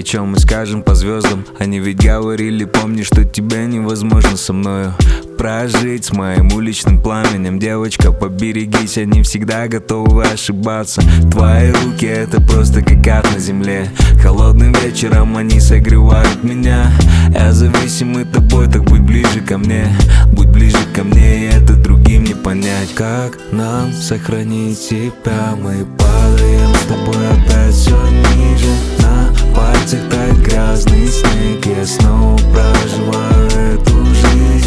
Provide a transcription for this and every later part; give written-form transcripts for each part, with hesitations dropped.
чем мы скажем по звездам. Они ведь говорили, помни, что тебе невозможно со мною прожить с моим уличным пламенем. Девочка, поберегись, они всегда готовы ошибаться. Твои руки — это просто как ад на земле. Холодным вечером они согревают меня. Я зависимый тобой, так будь ближе ко мне. Будь ближе ко мне, и это другим не понять. Как нам сохранить себя? Мы падаем с тобой опять все ниже. На пальцах так грязный снег. Я снова проживаю эту жизнь.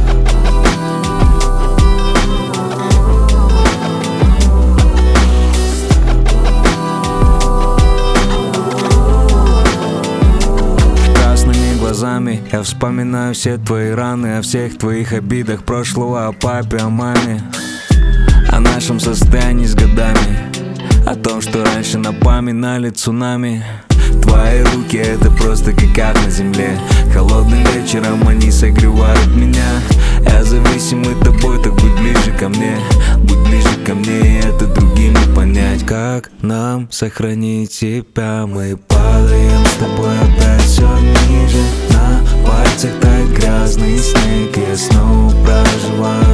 Я вспоминаю все твои раны, о всех твоих обидах прошлого, о папе, о маме, о нашем состоянии с годами, о том, что раньше напоминали цунами. Твои руки — это просто как ад на земле. Холодным вечером они согревают меня. Я зависимый тобой, так будь ближе ко мне. Будь ближе ко мне, и это другим не понять. Как нам сохранить себя? Мы падаем с тобой опять все ниже. На пальцах так грязный снег. Я снова проживаю